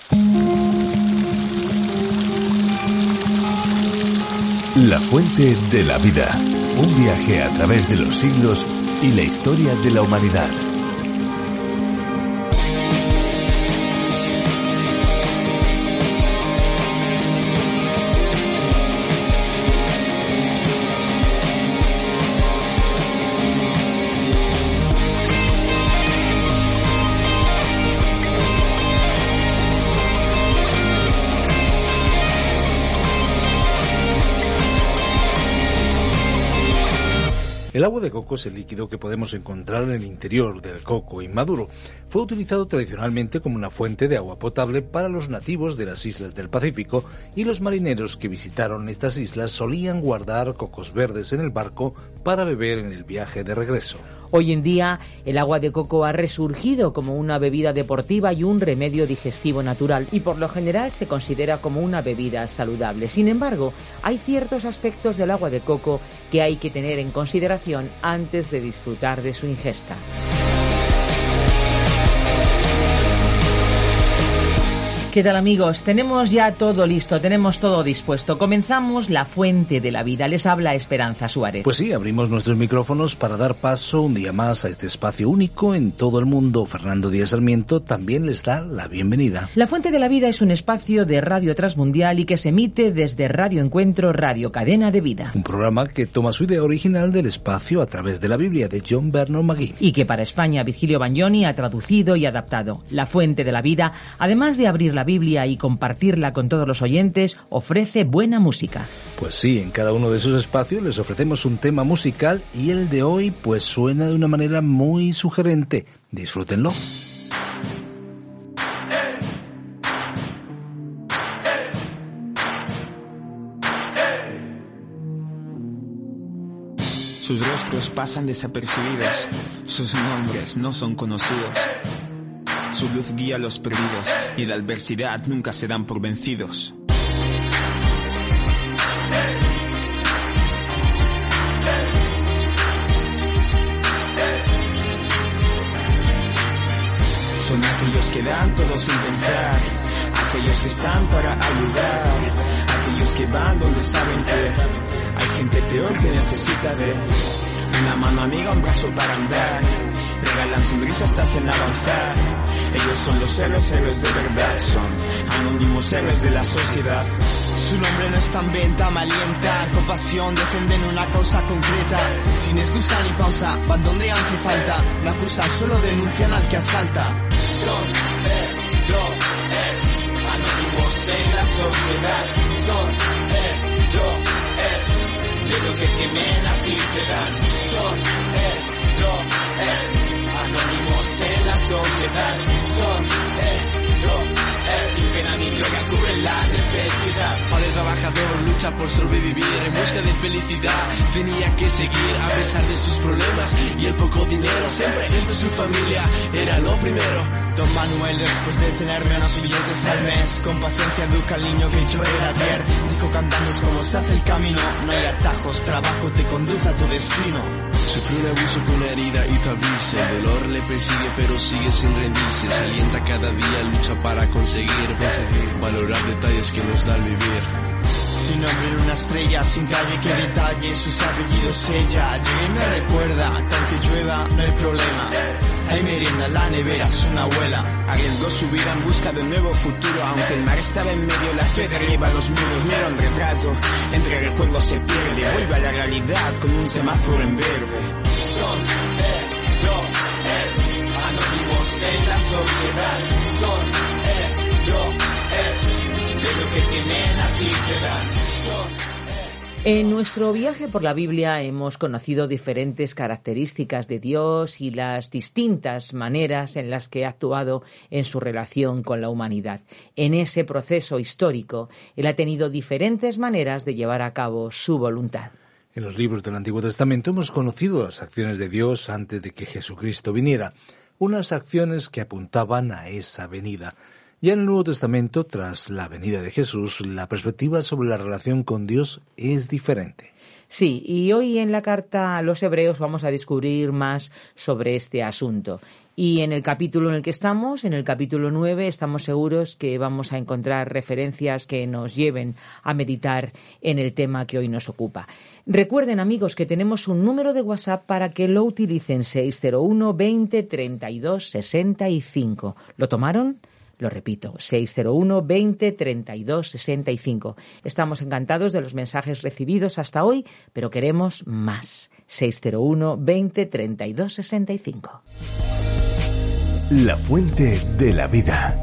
La fuente de la vida. Un viaje a través de los siglos y la historia de la humanidad. El agua de coco es el líquido que podemos encontrar en el interior del coco inmaduro. Fue utilizado tradicionalmente como una fuente de agua potable para los nativos de las islas del Pacífico, y los marineros que visitaron estas islas solían guardar cocos verdes en el barco para beber en el viaje de regreso. Hoy en día, el agua de coco ha resurgido como una bebida deportiva y un remedio digestivo natural, y por lo general se considera como una bebida saludable. Sin embargo, hay ciertos aspectos del agua de coco que hay que tener en consideración antes de disfrutar de su ingesta. ¿Qué tal, amigos? Tenemos ya todo listo, tenemos todo dispuesto. Comenzamos La Fuente de la Vida. Les habla Esperanza Suárez. Pues sí, abrimos nuestros micrófonos para dar paso un día más a este espacio único en todo el mundo. Fernando Díaz Sarmiento también les da la bienvenida. La Fuente de la Vida es un espacio de Radio Transmundial y que se emite desde Radio Encuentro, Radio Cadena de Vida. Un programa que toma su idea original del espacio a través de la Biblia de John Vernon McGee. Y que para España Virgilio Bagnoni ha traducido y adaptado. La Fuente de la Vida, además de abrir la Biblia y compartirla con todos los oyentes, ofrece buena música. Pues sí, en cada uno de esos espacios les ofrecemos un tema musical, y el de hoy pues suena de una manera muy sugerente. Disfrútenlo. Sus rostros pasan desapercibidos, sus nombres no son conocidos. Su luz guía a los perdidos, y la adversidad nunca se dan por vencidos. Son aquellos que dan todo sin pensar, aquellos que están para ayudar, aquellos que van donde saben que hay gente peor que necesita de una mano amiga, un brazo para andar. Regalan sonrisas, te hacen avanzar. Ellos son los héroes de verdad, son anónimos héroes de la sociedad. Su nombre no está en venta, me alienta, con pasión defienden una causa concreta. Sin excusa ni pausa, van donde hace falta, no acusan, solo denuncian al que asalta. Son héroes, anónimos en la sociedad. Son héroes, de lo que tienen aquí te dan. Son héroes, anónimos en la sociedad. Son héroes, sin pena ni gloria cubren la necesidad. Padre trabajador lucha por sobrevivir en busca de felicidad. Tenía que seguir a pesar de sus problemas y el poco dinero. Siempre su familia era lo primero. Don Manuel, después de tener menos billetes al mes, con paciencia educa al niño que yo era ayer. Dijo cantando es como se hace el camino, no hay atajos, trabajo te conduce a tu destino. Sufrió un abuso con una herida y hizo abrirse. El dolor le persigue pero sigue sin rendirse. Se alienta cada día, lucha para conseguir valorar detalles que nos da el vivir. Sin nombre en una estrella, sin calle que detalle sus apellidos ella. Allí me recuerda, que aunque llueva no hay problema. Hay merienda en la nevera, es una abuela. Arriesgó su vida en busca de un nuevo futuro. Aunque el mar estaba en medio, la fe derriba los muros. Mira un retrato, entre el juego se pierde. Vuelve a la realidad con un semáforo en verde. Son héroes, anónimos en la sociedad. Son héroes, de lo que tienen aquí te dan. En nuestro viaje por la Biblia hemos conocido diferentes características de Dios y las distintas maneras en las que ha actuado en su relación con la humanidad. En ese proceso histórico, Él ha tenido diferentes maneras de llevar a cabo su voluntad. En los libros del Antiguo Testamento hemos conocido las acciones de Dios antes de que Jesucristo viniera, unas acciones que apuntaban a esa venida. Ya en el Nuevo Testamento, tras la venida de Jesús, la perspectiva sobre la relación con Dios es diferente. Sí, y hoy en la carta a los Hebreos vamos a descubrir más sobre este asunto. Y en el capítulo en el que estamos, en el capítulo 9, estamos seguros que vamos a encontrar referencias que nos lleven a meditar en el tema que hoy nos ocupa. Recuerden, amigos, que tenemos un número de WhatsApp para que lo utilicen: 601 20 32 65. ¿Lo tomaron? Lo repito, 601 20 32 65. Estamos encantados de los mensajes recibidos hasta hoy, pero queremos más. 601 20 32 65. La fuente de la vida.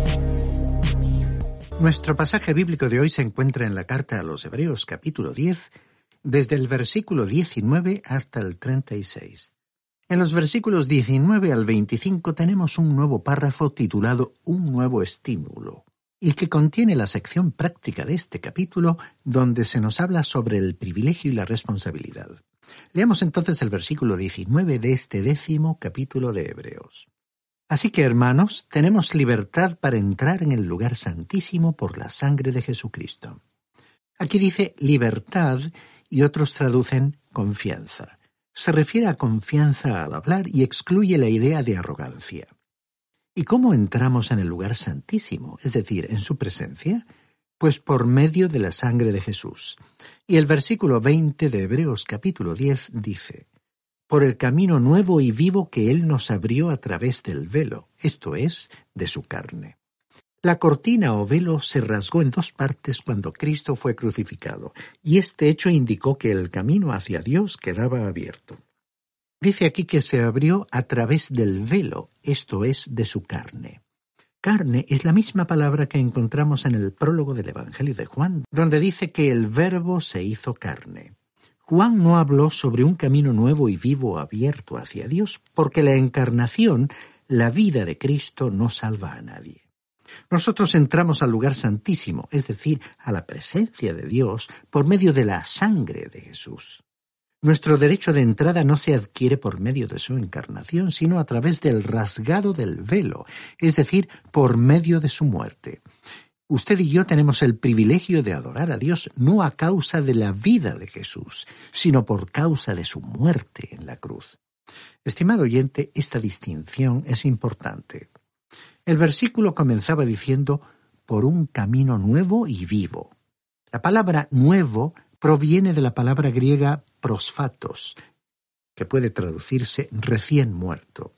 Nuestro pasaje bíblico de hoy se encuentra en la carta a los Hebreos, capítulo 10, desde el versículo 19 hasta el 36. En los versículos 19 al 25 tenemos un nuevo párrafo titulado Un nuevo estímulo, y que contiene la sección práctica de este capítulo, donde se nos habla sobre el privilegio y la responsabilidad. Leamos entonces el versículo 19 de este 10º capítulo de Hebreos. Así que, hermanos, tenemos libertad para entrar en el lugar santísimo por la sangre de Jesucristo. Aquí dice libertad y otros traducen confianza. Se refiere a confianza al hablar y excluye la idea de arrogancia. ¿Y cómo entramos en el lugar santísimo, es decir, en su presencia? Pues por medio de la sangre de Jesús. Y el versículo 20 de Hebreos capítulo 10 dice: por el camino nuevo y vivo que Él nos abrió a través del velo, esto es, de su carne. La cortina o velo se rasgó en dos partes cuando Cristo fue crucificado, y este hecho indicó que el camino hacia Dios quedaba abierto. Dice aquí que se abrió a través del velo, esto es, de su carne. Carne es la misma palabra que encontramos en el prólogo del Evangelio de Juan, donde dice que el Verbo se hizo carne. Juan no habló sobre un camino nuevo y vivo abierto hacia Dios, porque la encarnación, la vida de Cristo, no salva a nadie. Nosotros entramos al lugar santísimo, es decir, a la presencia de Dios, por medio de la sangre de Jesús. Nuestro derecho de entrada no se adquiere por medio de su encarnación, sino a través del rasgado del velo, es decir, por medio de su muerte. Usted y yo tenemos el privilegio de adorar a Dios no a causa de la vida de Jesús, sino por causa de su muerte en la cruz. Estimado oyente, esta distinción es importante. El versículo comenzaba diciendo, por un camino nuevo y vivo. La palabra nuevo proviene de la palabra griega prosfatos, que puede traducirse recién muerto.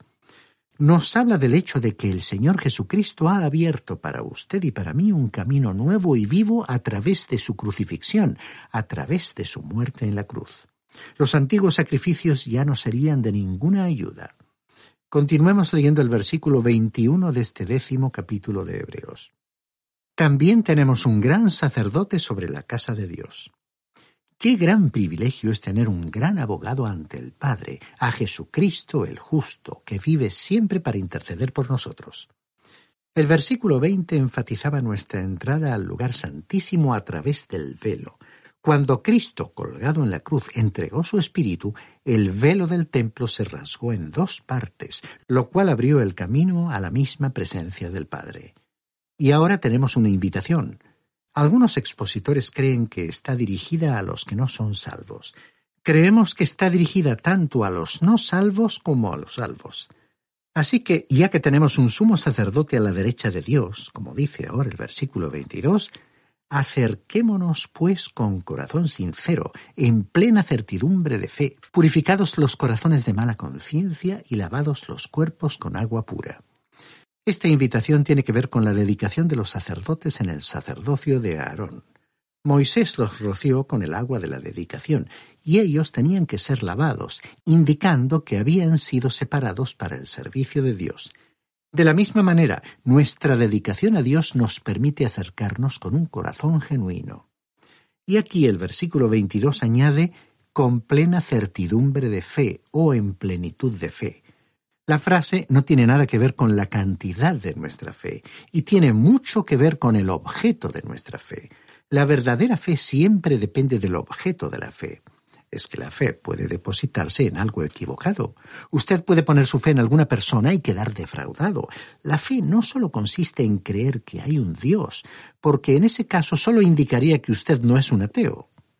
Nos habla del hecho de que el Señor Jesucristo ha abierto para usted y para mí un camino nuevo y vivo a través de su crucifixión, a través de su muerte en la cruz. Los antiguos sacrificios ya no serían de ninguna ayuda. Continuemos leyendo el versículo 21 de este 10º capítulo de Hebreos. También tenemos un gran sacerdote sobre la casa de Dios. Qué gran privilegio es tener un gran abogado ante el Padre, a Jesucristo el justo, que vive siempre para interceder por nosotros. El versículo 20 enfatizaba nuestra entrada al lugar santísimo a través del velo. Cuando Cristo, colgado en la cruz, entregó su espíritu, el velo del templo se rasgó en dos partes, lo cual abrió el camino a la misma presencia del Padre. Y ahora tenemos una invitación. Algunos expositores creen que está dirigida a los que no son salvos. Creemos que está dirigida tanto a los no salvos como a los salvos. Así que, ya que tenemos un sumo sacerdote a la derecha de Dios, como dice ahora el versículo 22, acerquémonos pues con corazón sincero, en plena certidumbre de fe, purificados los corazones de mala conciencia y lavados los cuerpos con agua pura. Esta invitación tiene que ver con la dedicación de los sacerdotes en el sacerdocio de Aarón. Moisés los roció con el agua de la dedicación, y ellos tenían que ser lavados, indicando que habían sido separados para el servicio de Dios. De la misma manera, nuestra dedicación a Dios nos permite acercarnos con un corazón genuino. Y aquí el versículo 22 añade, con plena certidumbre de fe o en plenitud de fe. La frase no tiene nada que ver con la cantidad de nuestra fe y tiene mucho que ver con el objeto de nuestra fe. La verdadera fe siempre depende del objeto de la fe. Es que la fe puede depositarse en algo equivocado. Usted puede poner su fe en alguna persona y quedar defraudado. La fe no solo consiste en creer que hay un Dios, porque en ese caso solo indicaría que usted no es un ateo.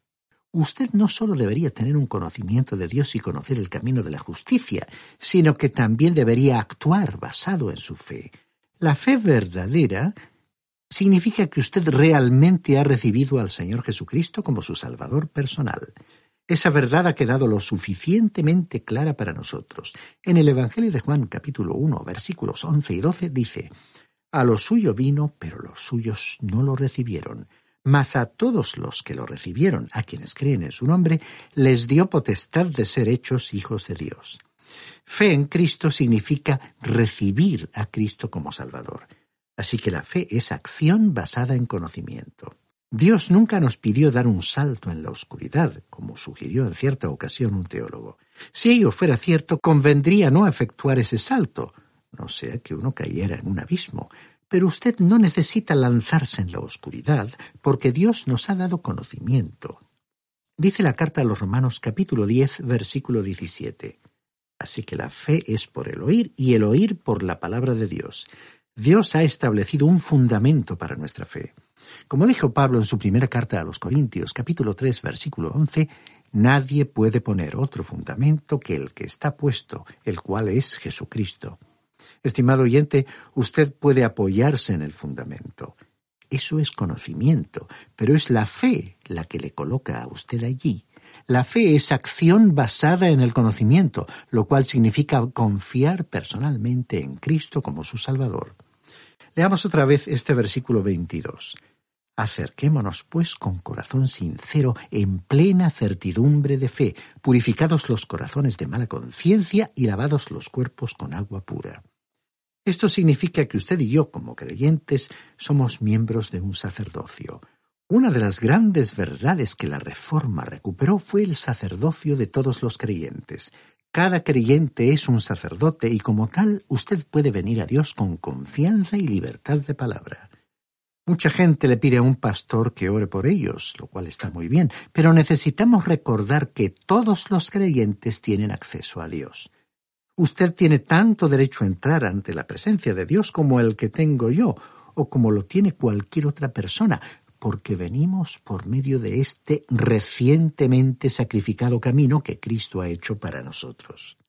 usted no solo debería tener un conocimiento de Dios y conocer el camino de la justicia, sino que también debería actuar basado en su fe. La fe verdadera significa que usted realmente ha recibido al Señor Jesucristo como su Salvador personal. Esa verdad ha quedado lo suficientemente clara para nosotros. En el Evangelio de Juan, capítulo 1, versículos 11 y 12, dice: «A lo suyo vino, pero los suyos no lo recibieron. Mas a todos los que lo recibieron, a quienes creen en su nombre, les dio potestad de ser hechos hijos de Dios». Fe en Cristo significa recibir a Cristo como Salvador. Así que la fe es acción basada en conocimiento. Dios nunca nos pidió dar un salto en la oscuridad, como sugirió en cierta ocasión un teólogo. Si ello fuera cierto, convendría no efectuar ese salto, no sea que uno cayera en un abismo. Pero usted no necesita lanzarse en la oscuridad, porque Dios nos ha dado conocimiento. Dice la carta a los Romanos capítulo 10, versículo 17. Así que la fe es por el oír, y el oír por la palabra de Dios. Dios ha establecido un fundamento para nuestra fe. Como dijo Pablo en su primera carta a los Corintios, capítulo 3, versículo 11, nadie puede poner otro fundamento que el que está puesto, el cual es Jesucristo. Estimado oyente, usted puede apoyarse en el fundamento. Eso es conocimiento, pero es la fe la que le coloca a usted allí. La fe es acción basada en el conocimiento, lo cual significa confiar personalmente en Cristo como su Salvador. Leamos otra vez este versículo 22. Acerquémonos, pues, con corazón sincero, en plena certidumbre de fe, purificados los corazones de mala conciencia y lavados los cuerpos con agua pura. Esto significa que usted y yo, como creyentes, somos miembros de un sacerdocio. Una de las grandes verdades que la Reforma recuperó fue el sacerdocio de todos los creyentes. Cada creyente es un sacerdote y como tal usted puede venir a Dios con confianza y libertad de palabra. Mucha gente le pide a un pastor que ore por ellos, lo cual está muy bien, pero necesitamos recordar que todos los creyentes tienen acceso a Dios. Usted tiene tanto derecho a entrar ante la presencia de Dios como el que tengo yo, o como lo tiene cualquier otra persona, porque venimos por medio de este recientemente sacrificado camino que Cristo ha hecho para nosotros.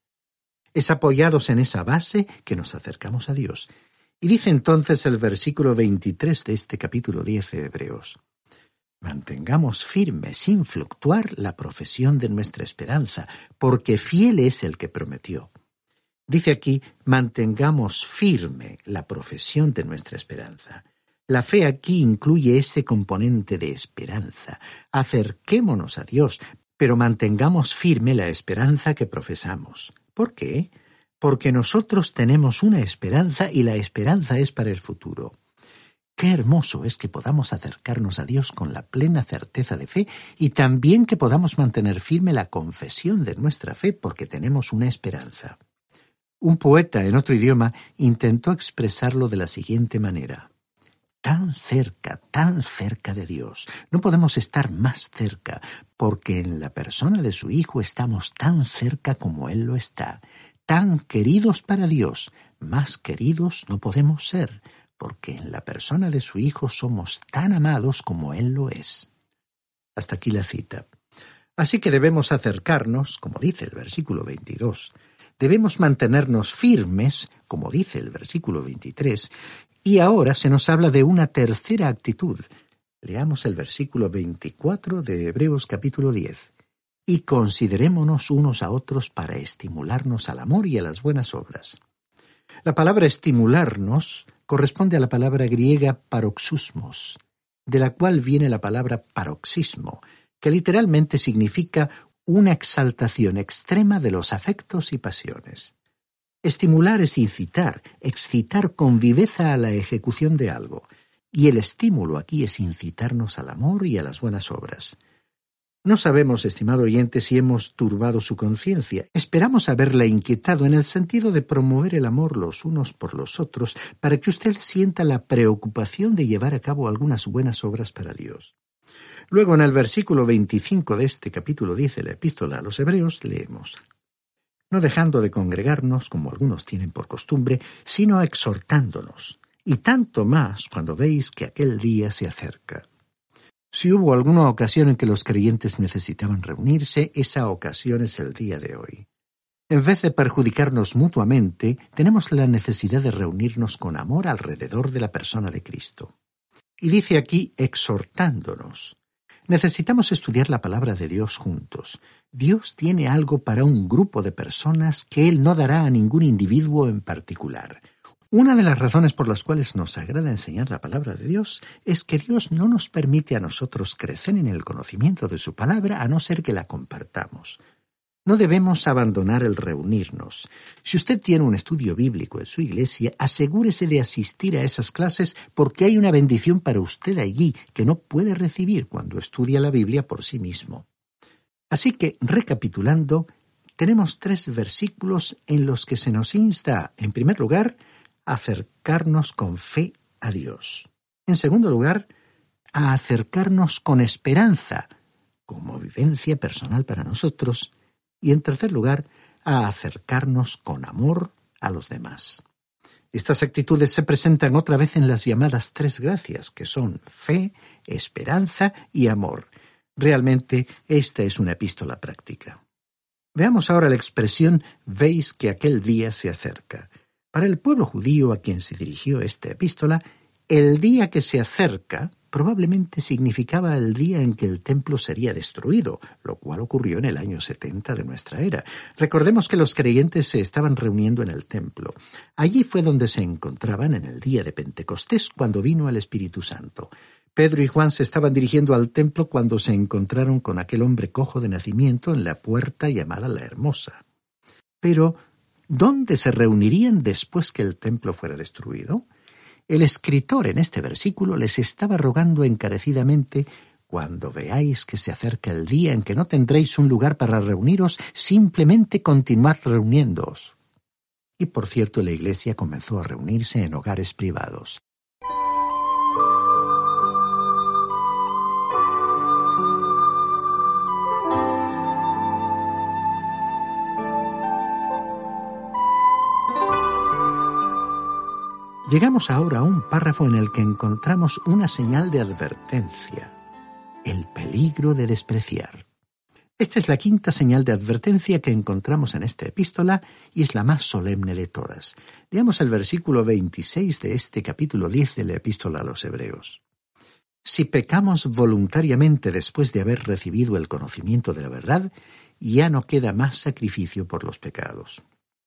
Es apoyados en esa base que nos acercamos a Dios. Y dice entonces el versículo 23 de este capítulo 10 de Hebreos: mantengamos firme, sin fluctuar, la profesión de nuestra esperanza, porque fiel es el que prometió. Dice aquí, mantengamos firme la profesión de nuestra esperanza. La fe aquí incluye ese componente de esperanza. Acerquémonos a Dios, pero mantengamos firme la esperanza que profesamos. ¿Por qué? Porque nosotros tenemos una esperanza y la esperanza es para el futuro. Qué hermoso es que podamos acercarnos a Dios con la plena certeza de fe y también que podamos mantener firme la confesión de nuestra fe porque tenemos una esperanza. Un poeta en otro idioma intentó expresarlo de la siguiente manera: tan cerca de Dios. No podemos estar más cerca, porque en la persona de su Hijo estamos tan cerca como Él lo está. Tan queridos para Dios, más queridos no podemos ser, porque en la persona de su Hijo somos tan amados como Él lo es. Hasta aquí la cita. Así que debemos acercarnos, como dice el versículo 22, debemos mantenernos firmes, como dice el versículo 23, y ahora se nos habla de una tercera actitud. Leamos el versículo 24 de Hebreos capítulo 10. Y considerémonos unos a otros para estimularnos al amor y a las buenas obras. La palabra estimularnos corresponde a la palabra griega paroxusmos, de la cual viene la palabra paroxismo, que literalmente significa una exaltación extrema de los afectos y pasiones. Estimular es incitar, excitar con viveza a la ejecución de algo, y el estímulo aquí es incitarnos al amor y a las buenas obras. No sabemos, estimado oyente, si hemos turbado su conciencia. Esperamos haberla inquietado en el sentido de promover el amor los unos por los otros para que usted sienta la preocupación de llevar a cabo algunas buenas obras para Dios. Luego, en el versículo 25 de este capítulo 10 de la Epístola a los Hebreos, leemos: no dejando de congregarnos, como algunos tienen por costumbre, sino exhortándonos, y tanto más cuando veis que aquel día se acerca. Si hubo alguna ocasión en que los creyentes necesitaban reunirse, esa ocasión es el día de hoy. En vez de perjudicarnos mutuamente, tenemos la necesidad de reunirnos con amor alrededor de la persona de Cristo. Y dice aquí, exhortándonos. Necesitamos estudiar la palabra de Dios juntos. Dios tiene algo para un grupo de personas que Él no dará a ningún individuo en particular. Una de las razones por las cuales nos agrada enseñar la palabra de Dios es que Dios no nos permite a nosotros crecer en el conocimiento de su palabra a no ser que la compartamos. No debemos abandonar el reunirnos. Si usted tiene un estudio bíblico en su iglesia, asegúrese de asistir a esas clases porque hay una bendición para usted allí que no puede recibir cuando estudia la Biblia por sí mismo. Así que, recapitulando, tenemos 3 versículos en los que se nos insta, en primer lugar, a acercarnos con fe a Dios. En segundo lugar, a acercarnos con esperanza, como vivencia personal para nosotros. Y en tercer lugar, a acercarnos con amor a los demás. Estas actitudes se presentan otra vez en las llamadas 3 gracias, que son fe, esperanza y amor. Realmente, esta es una epístola práctica. Veamos ahora la expresión «veis que aquel día se acerca». Para el pueblo judío a quien se dirigió esta epístola, el día que se acerca probablemente significaba el día en que el templo sería destruido, lo cual ocurrió en el año 70 de nuestra era. Recordemos que los creyentes se estaban reuniendo en el templo. Allí fue donde se encontraban en el día de Pentecostés, cuando vino el Espíritu Santo. Pedro y Juan se estaban dirigiendo al templo cuando se encontraron con aquel hombre cojo de nacimiento en la puerta llamada La Hermosa. Pero, ¿dónde se reunirían después que el templo fuera destruido? El escritor en este versículo les estaba rogando encarecidamente: cuando veáis que se acerca el día en que no tendréis un lugar para reuniros, simplemente continuad reuniéndoos. Y por cierto, la iglesia comenzó a reunirse en hogares privados. Llegamos ahora a un párrafo en el que encontramos una señal de advertencia: el peligro de despreciar. Esta es la 5ª señal de advertencia que encontramos en esta epístola y es la más solemne de todas. Leamos el versículo 26 de este capítulo 10 de la epístola a los Hebreos. Si pecamos voluntariamente después de haber recibido el conocimiento de la verdad, ya no queda más sacrificio por los pecados.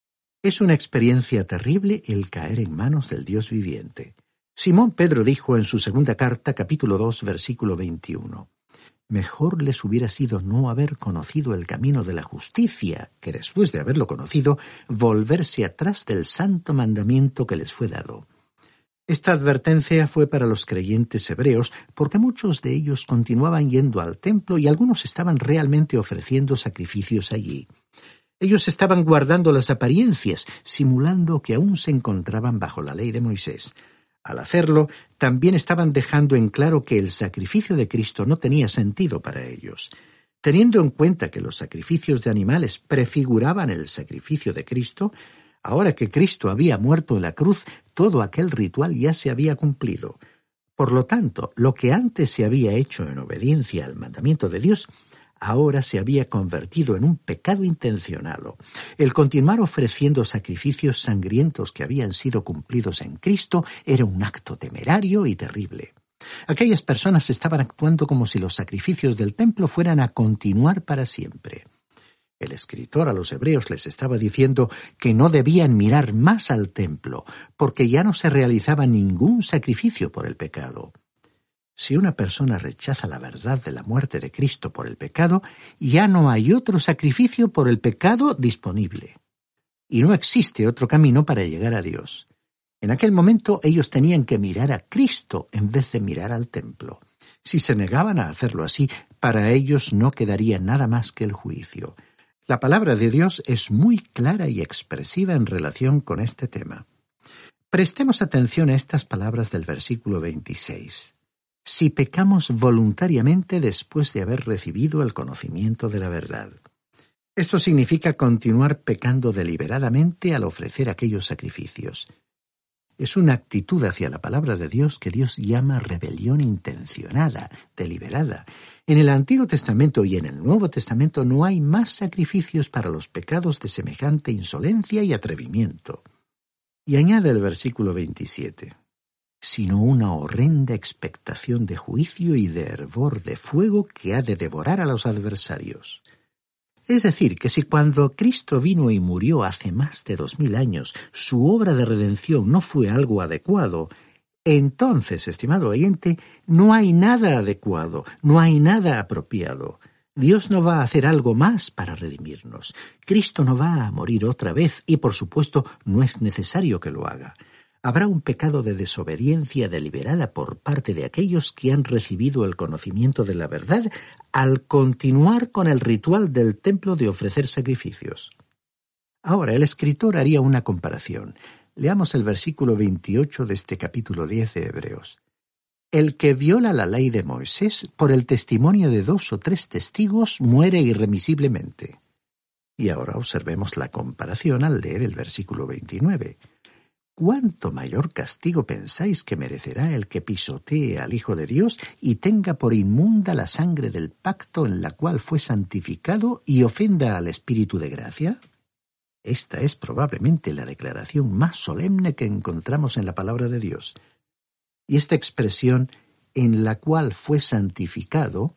Es una experiencia terrible el caer en manos del Dios viviente. Simón Pedro dijo en su 2ª carta, capítulo 2, versículo 21, «Mejor les hubiera sido no haber conocido el camino de la justicia, que después de haberlo conocido, volverse atrás del santo mandamiento que les fue dado». Esta advertencia fue para los creyentes hebreos porque muchos de ellos continuaban yendo al templo y algunos estaban realmente ofreciendo sacrificios allí. Ellos estaban guardando las apariencias, simulando que aún se encontraban bajo la ley de Moisés. Al hacerlo, también estaban dejando en claro que el sacrificio de Cristo no tenía sentido para ellos. Teniendo en cuenta que los sacrificios de animales prefiguraban el sacrificio de Cristo, ahora que Cristo había muerto en la cruz, todo aquel ritual ya se había cumplido. Por lo tanto, lo que antes se había hecho en obediencia al mandamiento de Dios, ahora se había convertido en un pecado intencionado. El continuar ofreciendo sacrificios sangrientos que habían sido cumplidos en Cristo era un acto temerario y terrible. Aquellas personas estaban actuando como si los sacrificios del templo fueran a continuar para siempre. El escritor a los hebreos les estaba diciendo que no debían mirar más al templo, porque ya no se realizaba ningún sacrificio por el pecado. Si una persona rechaza la verdad de la muerte de Cristo por el pecado, ya no hay otro sacrificio por el pecado disponible. Y no existe otro camino para llegar a Dios. En aquel momento ellos tenían que mirar a Cristo en vez de mirar al templo. Si se negaban a hacerlo así, para ellos no quedaría nada más que el juicio. La palabra de Dios es muy clara y expresiva en relación con este tema. Prestemos atención a estas palabras del versículo 26. Si pecamos voluntariamente después de haber recibido el conocimiento de la verdad. Esto significa continuar pecando deliberadamente al ofrecer aquellos sacrificios. Es una actitud hacia la palabra de Dios que Dios llama rebelión intencionada, deliberada. En el Antiguo Testamento y en el Nuevo Testamento no hay más sacrificios para los pecados de semejante insolencia y atrevimiento. Y añade el versículo 27, sino una horrenda expectación de juicio y de hervor de fuego que ha de devorar a los adversarios. Es decir, que si cuando Cristo vino y murió hace más de 2000 años, su obra de redención no fue algo adecuado, entonces, estimado oyente, no hay nada adecuado, no hay nada apropiado. Dios no va a hacer algo más para redimirnos. Cristo no va a morir otra vez y, por supuesto, no es necesario que lo haga. Habrá un pecado de desobediencia deliberada por parte de aquellos que han recibido el conocimiento de la verdad al continuar con el ritual del templo de ofrecer sacrificios. Ahora, el escritor haría una comparación. Leamos el versículo 28 de este capítulo 10 de Hebreos. El que viola la ley de Moisés, por el testimonio de 2 o 3 testigos, muere irremisiblemente. Y ahora observemos la comparación al leer el versículo 29. ¿Cuánto mayor castigo pensáis que merecerá el que pisotee al Hijo de Dios y tenga por inmunda la sangre del pacto en la cual fue santificado y ofenda al Espíritu de gracia? Esta es probablemente la declaración más solemne que encontramos en la palabra de Dios. Y esta expresión, en la cual fue santificado,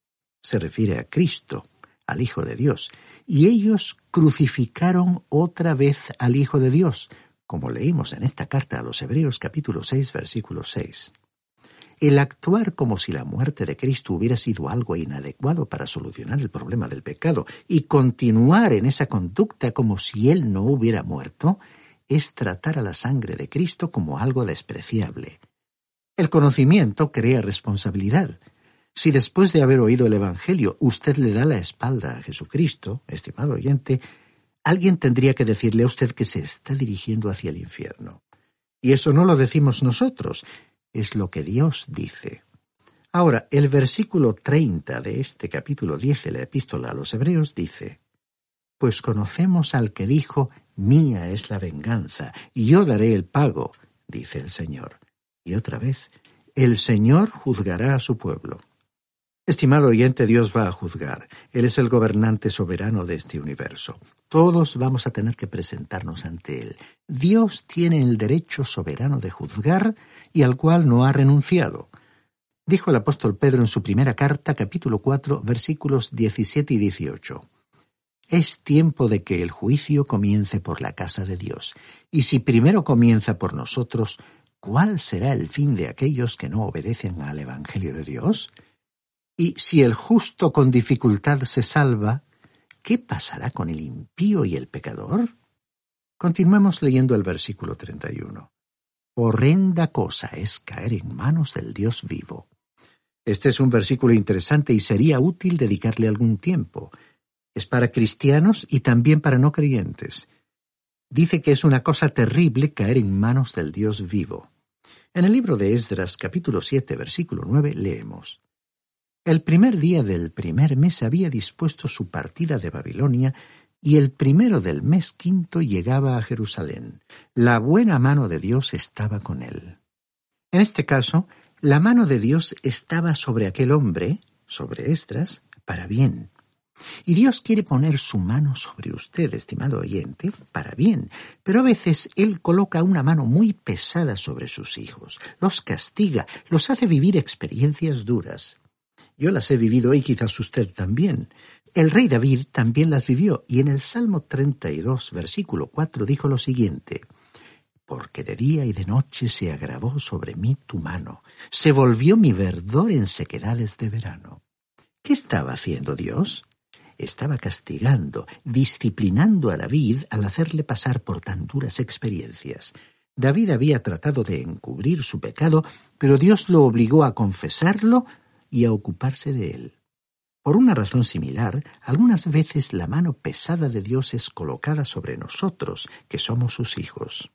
se refiere a Cristo, al Hijo de Dios, y ellos crucificaron otra vez al Hijo de Dios, como leímos en esta carta a los Hebreos capítulo 6, versículo 6. El actuar como si la muerte de Cristo hubiera sido algo inadecuado para solucionar el problema del pecado y continuar en esa conducta como si Él no hubiera muerto, es tratar a la sangre de Cristo como algo despreciable. El conocimiento crea responsabilidad. Si después de haber oído el Evangelio usted le da la espalda a Jesucristo, estimado oyente, alguien tendría que decirle a usted que se está dirigiendo hacia el infierno. Y eso no lo decimos nosotros, es lo que Dios dice. Ahora, el versículo 30 de este capítulo 10 de la Epístola a los Hebreos dice: Pues conocemos al que dijo, mía es la venganza, y yo daré el pago, dice el Señor. Y otra vez, el Señor juzgará a su pueblo. Estimado oyente, Dios va a juzgar. Él es el gobernante soberano de este universo. Todos vamos a tener que presentarnos ante Él. Dios tiene el derecho soberano de juzgar y al cual no ha renunciado. Dijo el apóstol Pedro en su primera carta, capítulo 4, versículos 17 y 18. Es tiempo de que el juicio comience por la casa de Dios. Y si primero comienza por nosotros, ¿cuál será el fin de aquellos que no obedecen al Evangelio de Dios? Y si el justo con dificultad se salva, ¿qué pasará con el impío y el pecador? Continuemos leyendo el versículo 31. Horrenda cosa es caer en manos del Dios vivo. Este es un versículo interesante y sería útil dedicarle algún tiempo. Es para cristianos y también para no creyentes. Dice que es una cosa terrible caer en manos del Dios vivo. En el libro de Esdras, capítulo 7, versículo 9, leemos: El primer día del primer mes había dispuesto su partida de Babilonia, y el primero del mes quinto llegaba a Jerusalén. La buena mano de Dios estaba con él. En este caso, la mano de Dios estaba sobre aquel hombre, sobre Esdras, para bien. Y Dios quiere poner su mano sobre usted, estimado oyente, para bien, pero a veces Él coloca una mano muy pesada sobre sus hijos, los castiga, los hace vivir experiencias duras. Yo las he vivido y quizás usted también. El rey David también las vivió, y en el Salmo 32, versículo 4, dijo lo siguiente: Porque de día y de noche se agravó sobre mí tu mano, se volvió mi verdor en sequedades de verano. ¿Qué estaba haciendo Dios? Estaba castigando, disciplinando a David al hacerle pasar por tan duras experiencias. David había tratado de encubrir su pecado, pero Dios lo obligó a confesarlo y a ocuparse de él. Por una razón similar, algunas veces la mano pesada de Dios es colocada sobre nosotros, que somos sus hijos.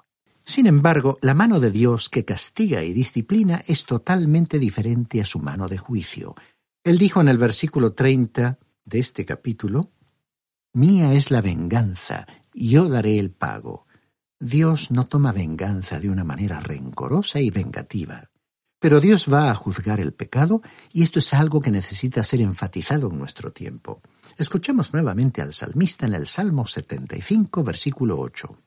Sin embargo, la mano de Dios que castiga y disciplina es totalmente diferente a su mano de juicio. Él dijo en el versículo 30 de este capítulo: Mía es la venganza, yo daré el pago. Dios no toma venganza de una manera rencorosa y vengativa. Pero Dios va a juzgar el pecado y esto es algo que necesita ser enfatizado en nuestro tiempo. Escuchemos nuevamente al salmista en el Salmo 75, versículo 8.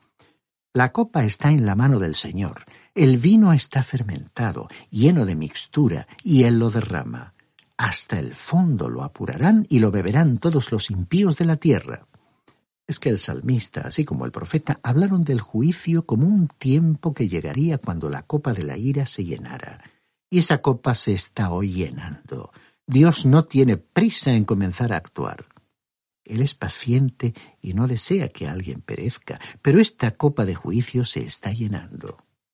La copa está en la mano del Señor, el vino está fermentado, lleno de mixtura, y Él lo derrama. Hasta el fondo lo apurarán y lo beberán todos los impíos de la tierra. Es que el salmista, así como el profeta, hablaron del juicio como un tiempo que llegaría cuando la copa de la ira se llenara. Y esa copa se está hoy llenando. Dios no tiene prisa en comenzar a actuar. Él es paciente y no desea que alguien perezca, pero esta copa de juicio se está llenando.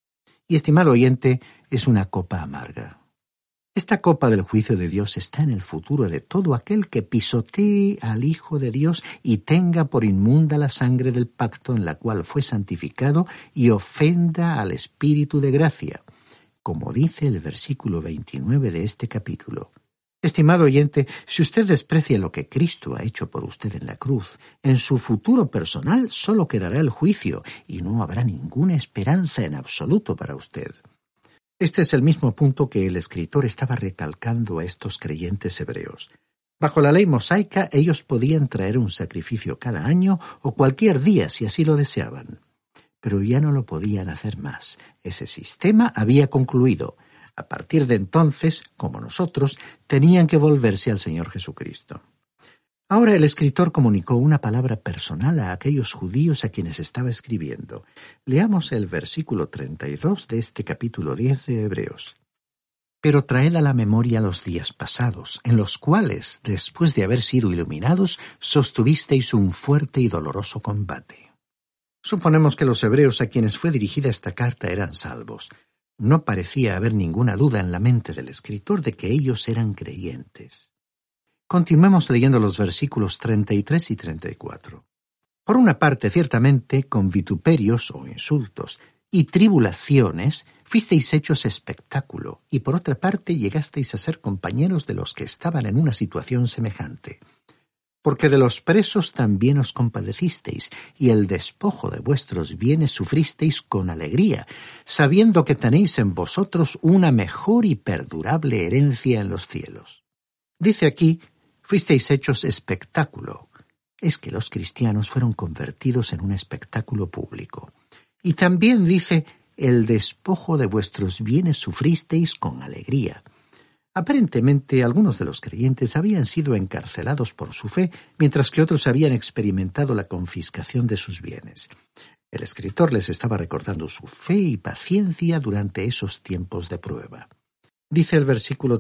Y, estimado oyente, es una copa amarga. Esta copa del juicio de Dios está en el futuro de todo aquel que pisotee al Hijo de Dios y tenga por inmunda la sangre del pacto en la cual fue santificado y ofenda al Espíritu de gracia, como dice el versículo 29 de este capítulo. Estimado oyente, si usted desprecia lo que Cristo ha hecho por usted en la cruz, en su futuro personal solo quedará el juicio y no habrá ninguna esperanza en absoluto para usted. Este es el mismo punto que el escritor estaba recalcando a estos creyentes hebreos. Bajo la ley mosaica, ellos podían traer un sacrificio cada año o cualquier día si así lo deseaban. Pero ya no lo podían hacer más. Ese sistema había concluido. A partir de entonces, como nosotros, tenían que volverse al Señor Jesucristo. Ahora el escritor comunicó una palabra personal a aquellos judíos a quienes estaba escribiendo. Leamos el versículo 32 de este capítulo 10 de Hebreos. Pero traed a la memoria los días pasados, en los cuales, después de haber sido iluminados, sostuvisteis un fuerte y doloroso combate. Suponemos que los hebreos a quienes fue dirigida esta carta eran salvos. No parecía haber ninguna duda en la mente del escritor de que ellos eran creyentes. Continuemos leyendo los versículos 33 y 34. Por una parte, ciertamente, con vituperios o insultos y tribulaciones, fuisteis hechos espectáculo, y por otra parte llegasteis a ser compañeros de los que estaban en una situación semejante. Porque de los presos también os compadecisteis, y el despojo de vuestros bienes sufristeis con alegría, sabiendo que tenéis en vosotros una mejor y perdurable herencia en los cielos. Dice aquí, fuisteis hechos espectáculo. Es que los cristianos fueron convertidos en un espectáculo público. Y también dice, el despojo de vuestros bienes sufristeis con alegría. Aparentemente, algunos de los creyentes habían sido encarcelados por su fe, mientras que otros habían experimentado la confiscación de sus bienes. El escritor les estaba recordando su fe y paciencia durante esos tiempos de prueba. Dice el versículo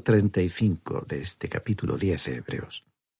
35 de este capítulo 10 de Hebreos.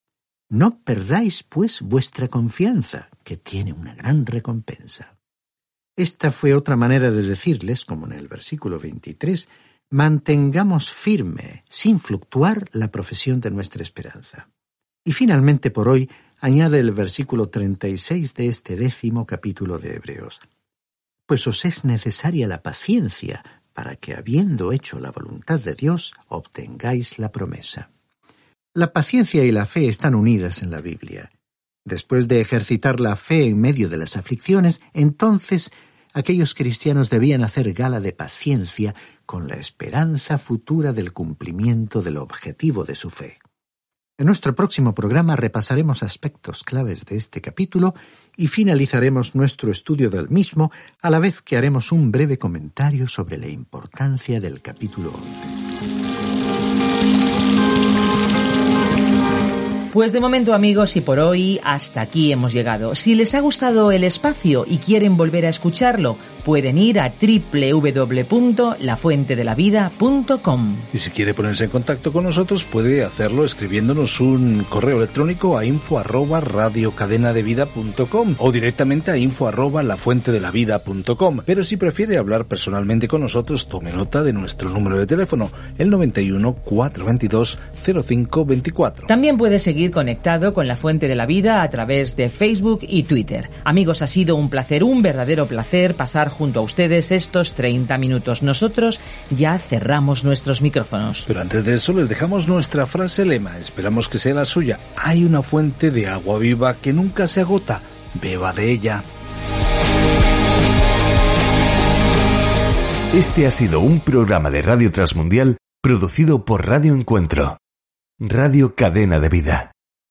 No perdáis, pues, vuestra confianza, que tiene una gran recompensa. Esta fue otra manera de decirles, como en el versículo 23, mantengamos firme, sin fluctuar, la profesión de nuestra esperanza. Y finalmente por hoy, añade el versículo 36 de este 10º capítulo de Hebreos. Pues os es necesaria la paciencia, para que, habiendo hecho la voluntad de Dios, obtengáis la promesa. La paciencia y la fe están unidas en la Biblia. Después de ejercitar la fe en medio de las aflicciones, entonces aquellos cristianos debían hacer gala de paciencia con la esperanza futura del cumplimiento del objetivo de su fe. En nuestro próximo programa repasaremos aspectos claves de este capítulo y finalizaremos nuestro estudio del mismo, a la vez que haremos un breve comentario sobre la importancia del capítulo 11. Pues de momento, amigos, y por hoy hasta aquí hemos llegado. Si les ha gustado el espacio y quieren volver a escucharlo, pueden ir a www.lafuentedelavida.com. Y si quiere ponerse en contacto con nosotros, puede hacerlo escribiéndonos un correo electrónico a info@radiocadenadevida.com o directamente a info@lafuentedelavida.com. Pero si prefiere hablar personalmente con nosotros, tome nota de nuestro número de teléfono, el 91 422 0524. También puede seguir conectado con La Fuente de la Vida a través de Facebook y Twitter. Amigos, ha sido un placer, un verdadero placer pasar junto a ustedes estos 30 minutos. Nosotros ya cerramos nuestros micrófonos. Pero antes de eso les dejamos nuestra frase lema, esperamos que sea la suya. Hay una fuente de agua viva que nunca se agota, beba de ella. Este ha sido un programa de Radio Transmundial producido por Radio Encuentro, Radio Cadena de Vida.